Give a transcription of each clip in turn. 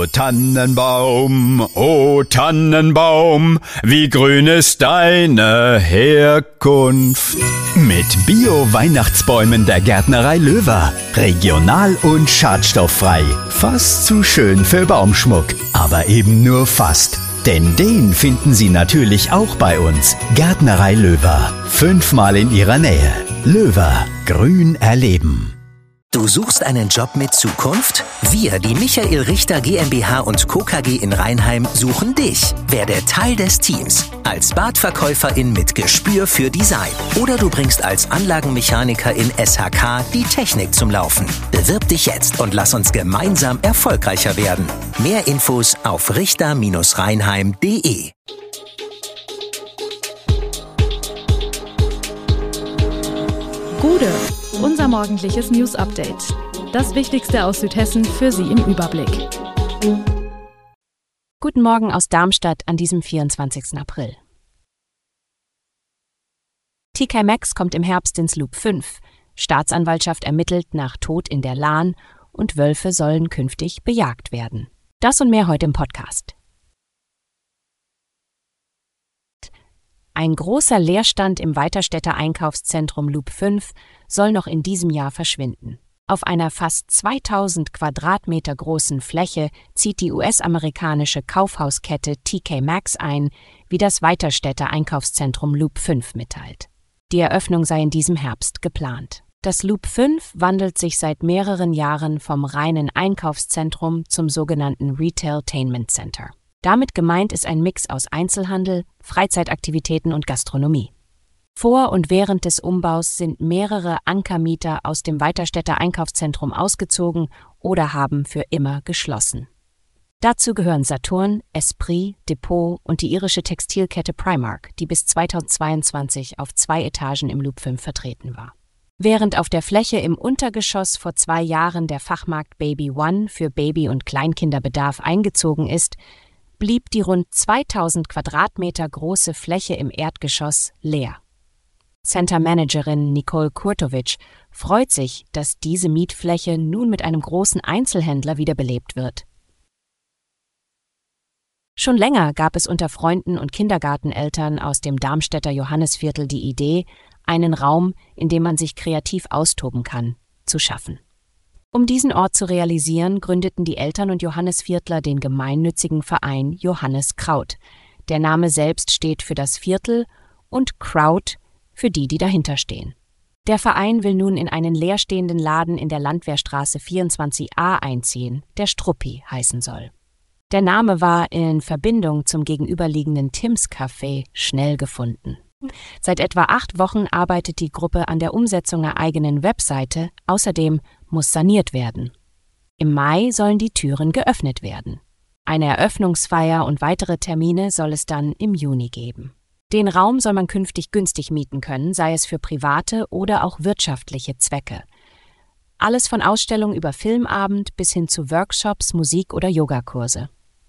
O Tannenbaum, wie grün ist deine Herkunft. Mit Bio-Weihnachtsbäumen der Gärtnerei Löwer. Regional und schadstofffrei. Fast zu schön für Baumschmuck. Aber eben nur fast. Denn den finden Sie natürlich auch bei uns. Gärtnerei Löwer. 5-mal in Ihrer Nähe. Löwer. Grün erleben. Du suchst einen Job mit Zukunft? Wir, die Michael Richter GmbH und Co. KG in Rheinheim, suchen dich. Werde Teil des Teams. Als Badverkäuferin mit Gespür für Design. Oder du bringst als Anlagenmechaniker in SHK die Technik zum Laufen. Bewirb dich jetzt und lass uns gemeinsam erfolgreicher werden. Mehr Infos auf richter-rheinheim.de. Gude, unser morgendliches News-Update. Das Wichtigste aus Südhessen für Sie im Überblick. Guten Morgen aus Darmstadt an diesem 24. April. TK Maxx kommt im Herbst ins Loop 5. Staatsanwaltschaft ermittelt nach Tod in der Lahn und Wölfe sollen künftig bejagt werden. Das und mehr heute im Podcast. Ein großer Leerstand im Weiterstädter Einkaufszentrum Loop 5 soll noch in diesem Jahr verschwinden. Auf einer fast 2000 Quadratmeter großen Fläche zieht die US-amerikanische Kaufhauskette TK Maxx ein, wie das Weiterstädter Einkaufszentrum Loop 5 mitteilt. Die Eröffnung sei in diesem Herbst geplant. Das Loop 5 wandelt sich seit mehreren Jahren vom reinen Einkaufszentrum zum sogenannten Retailtainment Center. Damit gemeint ist ein Mix aus Einzelhandel, Freizeitaktivitäten und Gastronomie. Vor und während des Umbaus sind mehrere Ankermieter aus dem Weiterstädter Einkaufszentrum ausgezogen oder haben für immer geschlossen. Dazu gehören Saturn, Esprit, Depot und die irische Textilkette Primark, die bis 2022 auf 2 Etagen im Loop 5 vertreten war. Während auf der Fläche im Untergeschoss vor 2 Jahren der Fachmarkt Baby One für Baby- und Kleinkinderbedarf eingezogen ist, blieb die rund 2000 Quadratmeter große Fläche im Erdgeschoss leer. Center-Managerin Nicole Kurtovic freut sich, dass diese Mietfläche nun mit einem großen Einzelhändler wiederbelebt wird. Schon länger gab es unter Freunden und Kindergarteneltern aus dem Darmstädter Johannisviertel die Idee, einen Raum, in dem man sich kreativ austoben kann, zu schaffen. Um diesen Ort zu realisieren, gründeten die Eltern und Johannisviertler den gemeinnützigen Verein Johannes Kraut. Der Name selbst steht für das Viertel und Kraut für die dahinter stehen. Der Verein will nun in einen leerstehenden Laden in der Landwehrstraße 24a einziehen, der Struppi heißen soll. Der Name war in Verbindung zum gegenüberliegenden Tims Café schnell gefunden. Seit etwa 8 Wochen arbeitet die Gruppe an der Umsetzung einer eigenen Webseite. Außerdem muss saniert werden. Im Mai sollen die Türen geöffnet werden. Eine Eröffnungsfeier und weitere Termine soll es dann im Juni geben. Den Raum soll man künftig günstig mieten können, sei es für private oder auch wirtschaftliche Zwecke. Alles von Ausstellungen über Filmabend bis hin zu Workshops, Musik- oder Yogakurse.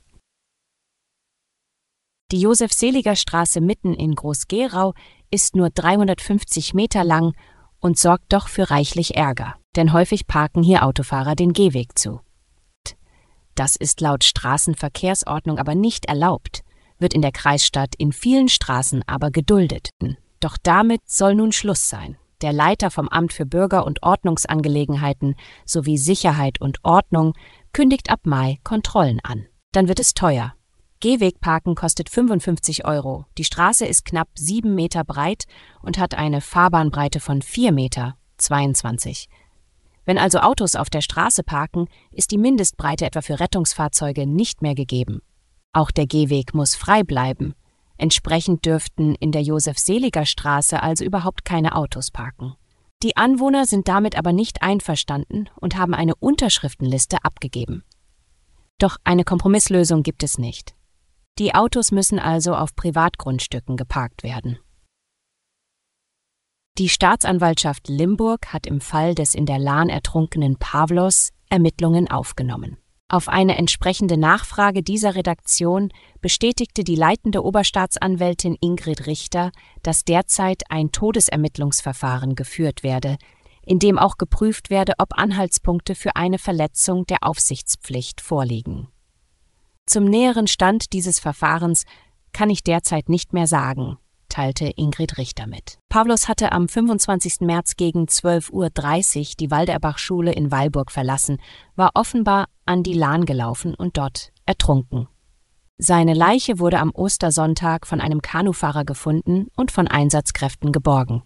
Die Josef-Seliger-Straße mitten in Groß-Gerau ist nur 350 Meter lang und sorgt doch für reichlich Ärger, denn häufig parken hier Autofahrer den Gehweg zu. Das ist laut Straßenverkehrsordnung aber nicht erlaubt, wird in der Kreisstadt in vielen Straßen aber geduldet. Doch damit soll nun Schluss sein. Der Leiter vom Amt für Bürger- und Ordnungsangelegenheiten sowie Sicherheit und Ordnung kündigt ab Mai Kontrollen an. Dann wird es teuer. Gehwegparken kostet 55 €. Die Straße ist knapp 7 Meter breit und hat eine Fahrbahnbreite von 4,22 Meter. Wenn also Autos auf der Straße parken, ist die Mindestbreite etwa für Rettungsfahrzeuge nicht mehr gegeben. Auch der Gehweg muss frei bleiben. Entsprechend dürften in der Josef-Seliger-Straße also überhaupt keine Autos parken. Die Anwohner sind damit aber nicht einverstanden und haben eine Unterschriftenliste abgegeben. Doch eine Kompromisslösung gibt es nicht. Die Autos müssen also auf Privatgrundstücken geparkt werden. Die Staatsanwaltschaft Limburg hat im Fall des in der Lahn ertrunkenen Pavlos Ermittlungen aufgenommen. Auf eine entsprechende Nachfrage dieser Redaktion bestätigte die leitende Oberstaatsanwältin Ingrid Richter, dass derzeit ein Todesermittlungsverfahren geführt werde, in dem auch geprüft werde, ob Anhaltspunkte für eine Verletzung der Aufsichtspflicht vorliegen. Zum näheren Stand dieses Verfahrens kann ich derzeit nicht mehr sagen, teilte Ingrid Richter mit. Pawlos hatte am 25. März gegen 12:30 Uhr die Walderbach-Schule in Weilburg verlassen, war offenbar an die Lahn gelaufen und dort ertrunken. Seine Leiche wurde am Ostersonntag von einem Kanufahrer gefunden und von Einsatzkräften geborgen.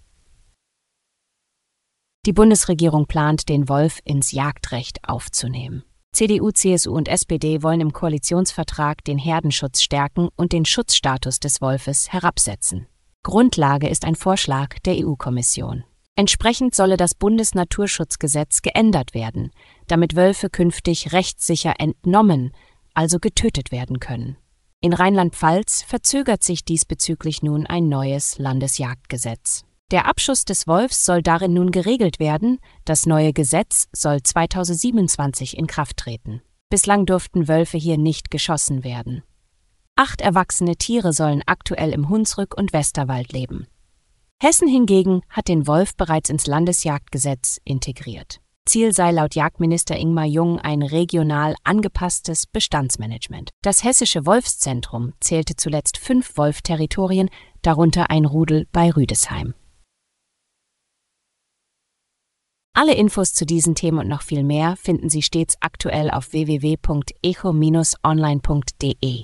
Die Bundesregierung plant, den Wolf ins Jagdrecht aufzunehmen. CDU, CSU und SPD wollen im Koalitionsvertrag den Herdenschutz stärken und den Schutzstatus des Wolfes herabsetzen. Grundlage ist ein Vorschlag der EU-Kommission. Entsprechend solle das Bundesnaturschutzgesetz geändert werden, damit Wölfe künftig rechtssicher entnommen, also getötet werden können. In Rheinland-Pfalz verzögert sich diesbezüglich nun ein neues Landesjagdgesetz. Der Abschuss des Wolfs soll darin nun geregelt werden, das neue Gesetz soll 2027 in Kraft treten. Bislang durften Wölfe hier nicht geschossen werden. 8 erwachsene Tiere sollen aktuell im Hunsrück und Westerwald leben. Hessen hingegen hat den Wolf bereits ins Landesjagdgesetz integriert. Ziel sei laut Jagdminister Ingmar Jung ein regional angepasstes Bestandsmanagement. Das hessische Wolfszentrum zählte zuletzt 5 Wolfterritorien, darunter ein Rudel bei Rüdesheim. Alle Infos zu diesen Themen und noch viel mehr finden Sie stets aktuell auf www.echo-online.de.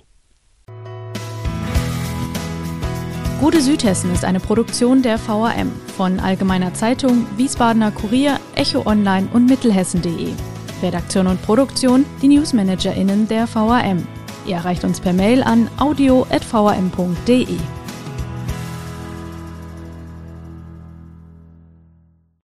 Gute Südhessen ist eine Produktion der VRM von Allgemeiner Zeitung, Wiesbadener Kurier, Echo Online und Mittelhessen.de. Redaktion und Produktion die NewsmanagerInnen der VRM. Ihr erreicht uns per Mail an audio@vrm.de.